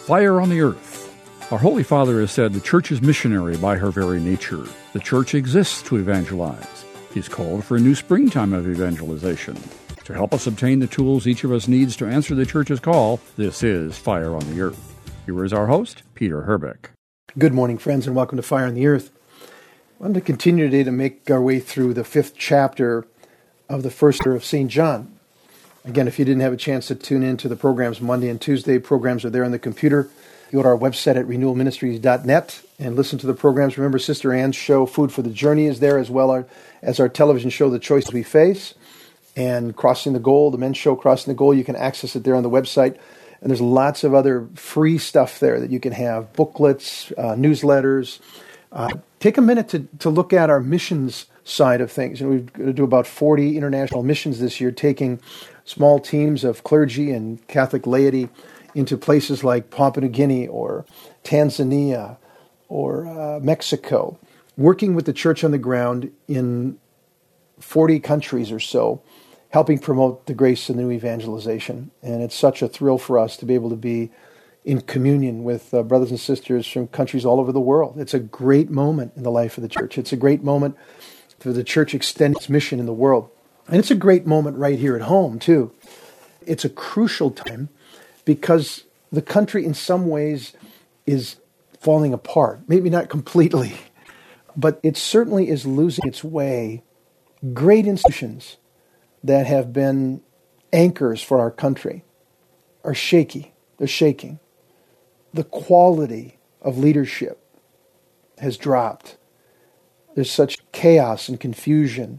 Fire on the Earth. Our Holy Father has said the Church is missionary by her very nature. The Church exists to evangelize. He's called for a new springtime of evangelization. To help us obtain the tools each of us needs to answer the Church's call, this is Fire on the Earth. Here is our host, Peter Herbeck. Good morning, friends, and welcome to Fire on the Earth. I want to continue today to make our way through the 5th chapter of the first letter of St. John. Again, if you didn't have a chance to tune in to the programs Monday and Tuesday, programs are there on the computer. You go to our website at renewalministries.net and listen to the programs. Remember, Sister Ann's show, Food for the Journey, is there, as well as our television show, The Choices We Face, and Crossing the Goal, the men's show, Crossing the Goal. You can access it there on the website. And there's lots of other free stuff there that you can have, booklets, newsletters. Take a minute to look at our missions side of things. We're going to do about 40 international missions this year, taking small teams of clergy and Catholic laity into places like Papua New Guinea or Tanzania or Mexico, working with the church on the ground in 40 countries or so, helping promote the grace of the new evangelization. And it's such a thrill for us to be able to be in communion with brothers and sisters from countries all over the world. It's a great moment in the life of the church. It's a great moment for the church extending its mission in the world. And it's a great moment right here at home, too. It's a crucial time because the country in some ways is falling apart. Maybe not completely, but it certainly is losing its way. Great institutions that have been anchors for our country are shaky. They're shaking. The quality of leadership has dropped. There's such chaos and confusion.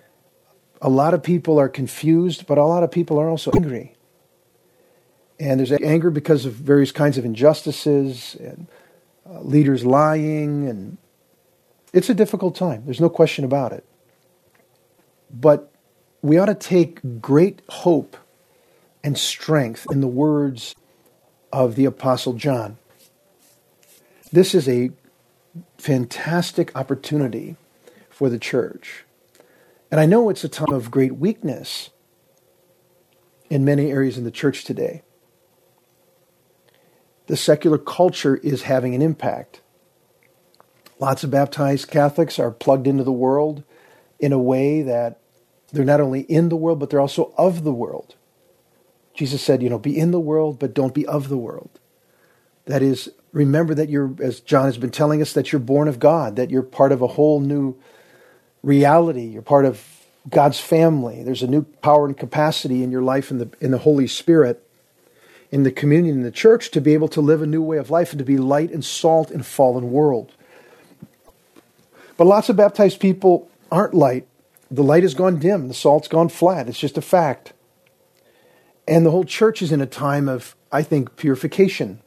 A lot of people are confused, but a lot of people are also angry. And there's anger because of various kinds of injustices and leaders lying. And it's a difficult time. There's no question about it. But we ought to take great hope and strength in the words of the Apostle John. This is a fantastic opportunity for the church. And I know it's a time of great weakness in many areas in the church today. The secular culture is having an impact. Lots of baptized Catholics are plugged into the world in a way that they're not only in the world, but they're also of the world. Jesus said, be in the world, but don't be of the world. That is, remember that you're, as John has been telling us, that you're born of God, that you're part of a whole new reality. You're part of God's family. There's a new power and capacity in your life in the Holy Spirit, in the communion in the church, to be able to live a new way of life and to be light and salt in a fallen world. But lots of baptized people aren't light. The light has gone dim. The salt's gone flat. It's just a fact. And the whole church is in a time of, I think, purification.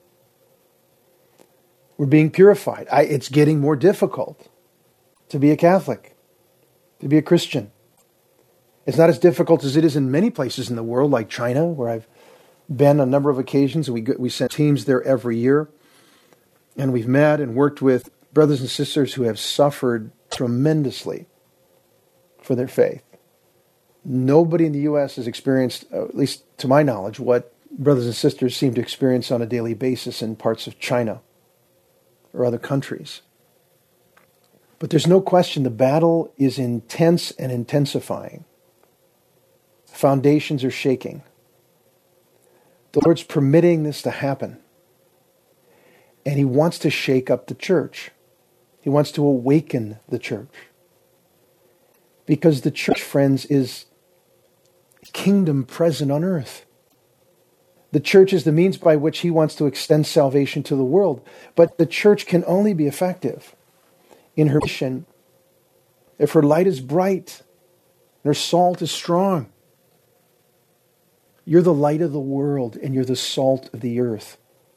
We're being purified. It's getting more difficult to be a Catholic, to be a Christian. It's not as difficult as it is in many places in the world, like China, where I've been on a number of occasions. We send teams there every year. And we've met and worked with brothers and sisters who have suffered tremendously for their faith. Nobody in the U.S. has experienced, at least to my knowledge, what brothers and sisters seem to experience on a daily basis in parts of China or other countries. But there's no question the battle is intense and intensifying. Foundations are shaking. The Lord's permitting this to happen. And He wants to shake up the church. He wants to awaken the church. Because the church, friends, is kingdom present on earth. The church is the means by which He wants to extend salvation to the world. But the church can only be effective in her mission if her light is bright and her salt is strong. You're the light of the world and you're the salt of the earth.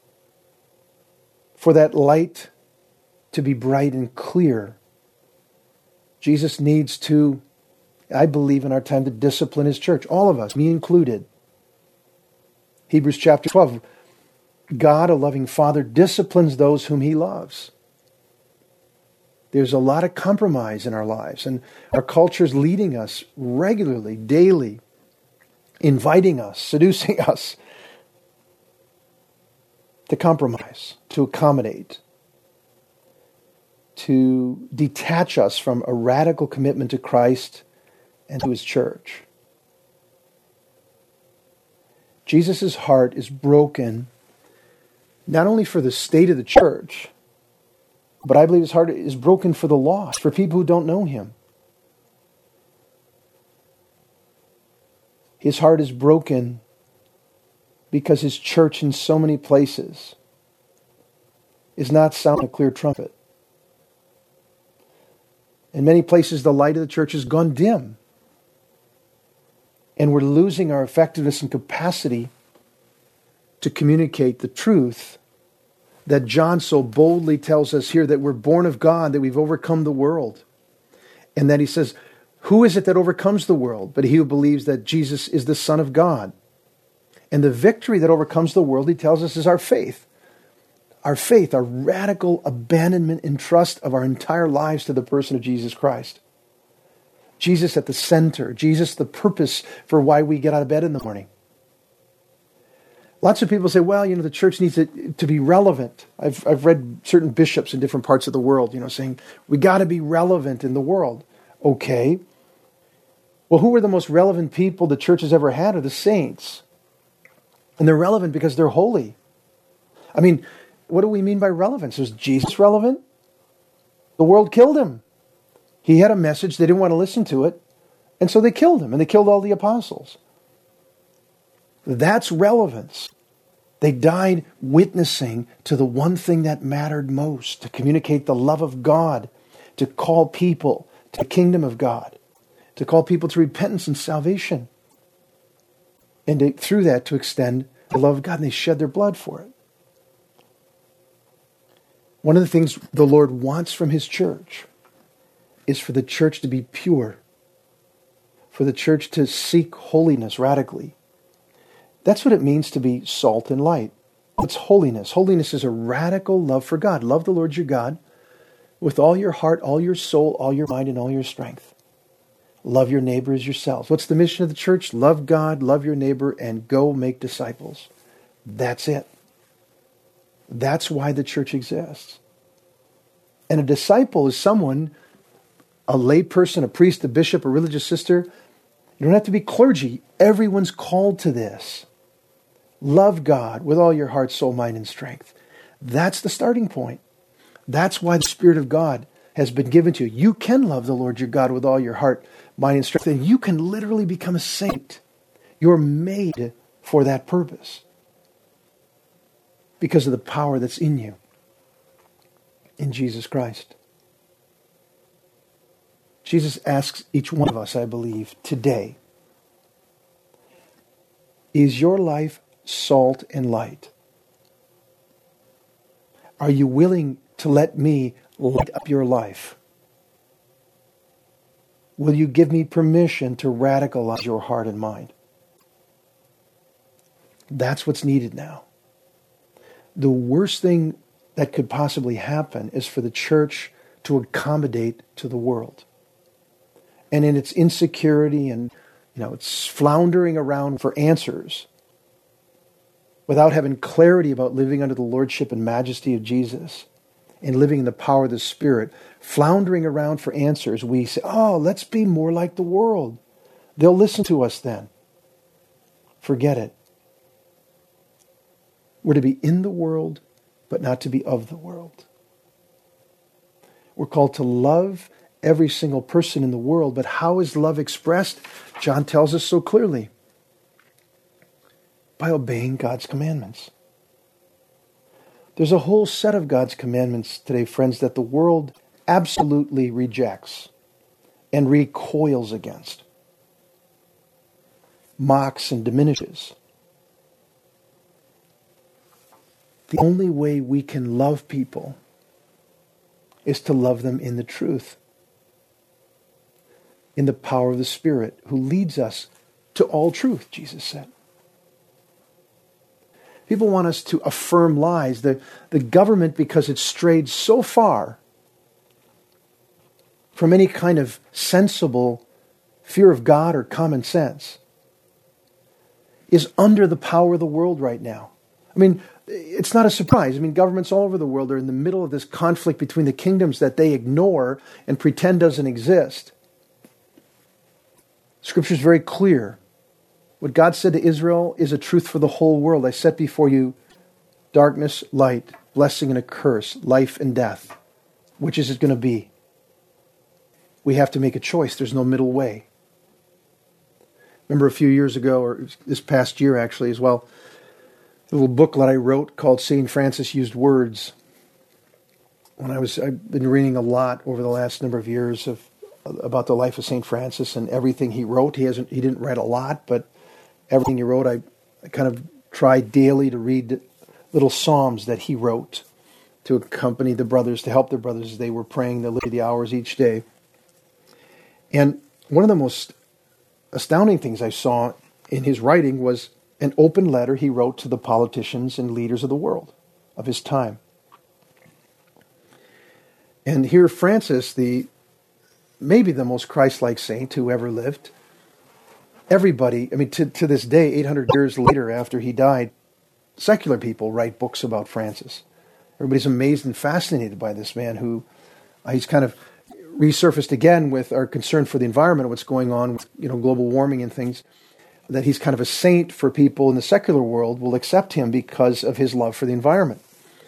For that light to be bright and clear, Jesus needs to, I believe in our time, to discipline His church. All of us, me included. Hebrews chapter 12. God, a loving Father, disciplines those whom He loves. There's a lot of compromise in our lives, and our culture's leading us regularly, daily, inviting us, seducing us to compromise, to accommodate, to detach us from a radical commitment to Christ and to his church. Jesus' heart is broken not only for the state of the church, but I believe his heart is broken for the lost, for people who don't know him. His heart is broken because his church in so many places is not sounding a clear trumpet. In many places, the light of the church has gone dim. And we're losing our effectiveness and capacity to communicate the truth that John so boldly tells us here, that we're born of God, that we've overcome the world. And that he says, who is it that overcomes the world? But he who believes that Jesus is the Son of God. And the victory that overcomes the world, he tells us, is our faith. Our faith, our radical abandonment and trust of our entire lives to the person of Jesus Christ. Jesus at the center. Jesus the purpose for why we get out of bed in the morning. Lots of people say, well, the church needs to be relevant. I've read certain bishops in different parts of the world, saying, we got to be relevant in the world. Okay. Well, who are the most relevant people the church has ever had? Are the saints. And they're relevant because they're holy. I mean, what do we mean by relevance? Is Jesus relevant? The world killed him. He had a message, they didn't want to listen to it, and so they killed him, and they killed all the apostles. That's relevance. They died witnessing to the one thing that mattered most, to communicate the love of God, to call people to the kingdom of God, to call people to repentance and salvation, and through that to extend the love of God, and they shed their blood for it. One of the things the Lord wants from his church is for the church to be pure, for the church to seek holiness radically. That's what it means to be salt and light. It's holiness. Holiness is a radical love for God. Love the Lord your God with all your heart, all your soul, all your mind, and all your strength. Love your neighbor as yourselves. What's the mission of the church? Love God, love your neighbor, and go make disciples. That's it. That's why the church exists. And a disciple is someone, a lay person, a priest, a bishop, a religious sister. You don't have to be clergy. Everyone's called to this. Love God with all your heart, soul, mind, and strength. That's the starting point. That's why the Spirit of God has been given to you. You can love the Lord your God with all your heart, mind, and strength. And you can literally become a saint. You're made for that purpose because of the power that's in you in Jesus Christ. Jesus asks each one of us, I believe, today, is your life salt and light? Are you willing to let me light up your life? Will you give me permission to radicalize your heart and mind? That's what's needed now. The worst thing that could possibly happen is for the church to accommodate to the world. And in its insecurity and, it's floundering around for answers without having clarity about living under the lordship and majesty of Jesus and living in the power of the Spirit, floundering around for answers, we say, let's be more like the world. They'll listen to us then. Forget it. We're to be in the world, but not to be of the world. We're called to love every single person in the world, but how is love expressed? John tells us so clearly. By obeying God's commandments. There's a whole set of God's commandments today, friends, that the world absolutely rejects and recoils against, mocks and diminishes. The only way we can love people is to love them in the truth, in the power of the Spirit, who leads us to all truth, Jesus said. People want us to affirm lies. The government, because it's strayed so far from any kind of sensible fear of God or common sense, is under the power of the world right now. I mean, it's not a surprise. I mean, governments all over the world are in the middle of this conflict between the kingdoms that they ignore and pretend doesn't exist. Scripture is very clear. What God said to Israel is a truth for the whole world. I set before you darkness, light, blessing and a curse, life and death. Which is it going to be? We have to make a choice. There's no middle way. Remember a few years ago, or this past year actually as well, a little booklet I wrote called St. Francis Used Words. I've been reading a lot over the last number of years about the life of St. Francis and everything he wrote. He didn't write a lot, but everything he wrote, I kind of tried daily to read little psalms that he wrote to accompany the brothers, to help the brothers as they were praying the hours each day. And one of the most astounding things I saw in his writing was an open letter he wrote to the politicians and leaders of the world, of his time. And here Francis, maybe the most Christ-like saint who ever lived, everybody, I mean, to this day, 800 years later after he died, secular people write books about Francis. Everybody's amazed and fascinated by this man who he's kind of resurfaced again with our concern for the environment, what's going on with global warming and things, that he's kind of a saint for people in the secular world will accept him because of his love for the environment.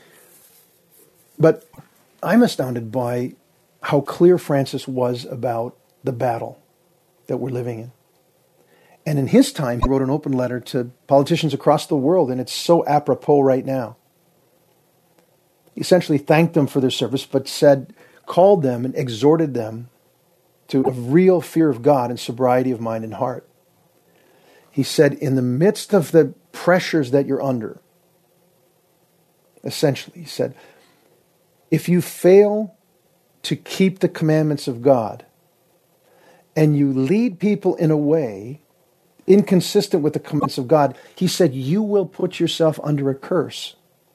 But I'm astounded by how clear Francis was about the battle that we're living in. And in his time, he wrote an open letter to politicians across the world, and it's so apropos right now. He essentially thanked them for their service, but called them and exhorted them to a real fear of God and sobriety of mind and heart. He said, in the midst of the pressures that you're under, essentially, he said, if you fail to keep the commandments of God and you lead people in a way inconsistent with the commandments of God, he said, you will put yourself under a curse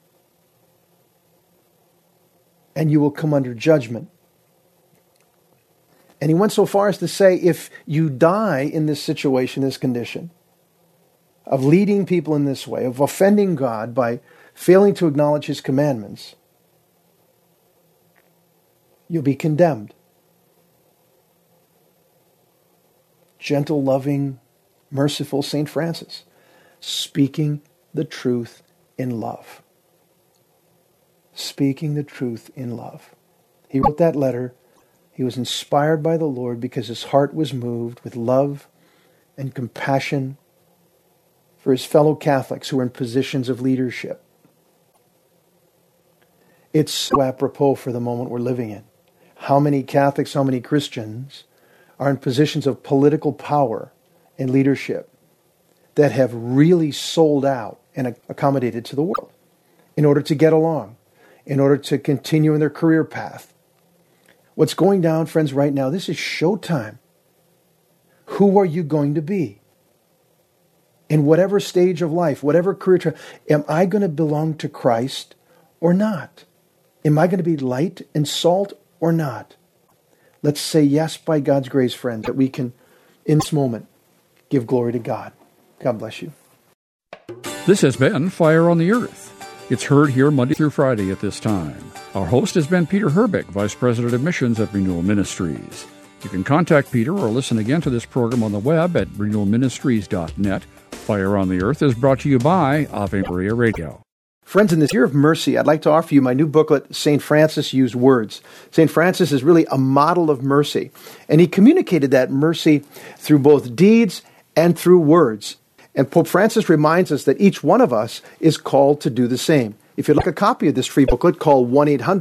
and you will come under judgment. And he went so far as to say, if you die in this situation, this condition, of leading people in this way, of offending God by failing to acknowledge his commandments, you'll be condemned. Gentle, loving, merciful St. Francis, speaking the truth in love. Speaking the truth in love. He wrote that letter. He was inspired by the Lord because his heart was moved with love and compassion for his fellow Catholics who are in positions of leadership. It's so apropos for the moment we're living in. How many Catholics, how many Christians are in positions of political power and leadership that have really sold out and accommodated to the world in order to get along, in order to continue in their career path. What's going down, friends, right now, this is showtime. Who are you going to be? In whatever stage of life, whatever career, am I going to belong to Christ or not? Am I going to be light and salt or not? Let's say yes by God's grace, friends, that we can, in this moment, give glory to God. God bless you. This has been Fire on the Earth. It's heard here Monday through Friday at this time. Our host has been Peter Herbeck, Vice President of Missions at Renewal Ministries. You can contact Peter or listen again to this program on the web at renewalministries.net. Fire on the Earth is brought to you by Ave Maria Radio. Friends, in this year of mercy, I'd like to offer you my new booklet, St. Francis Used Words. St. Francis is really a model of mercy, and he communicated that mercy through both deeds and through words. And Pope Francis reminds us that each one of us is called to do the same. If you'd like a copy of this free booklet, call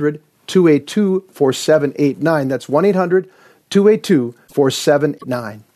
1-800-282-4789. That's 1-800-282-4789.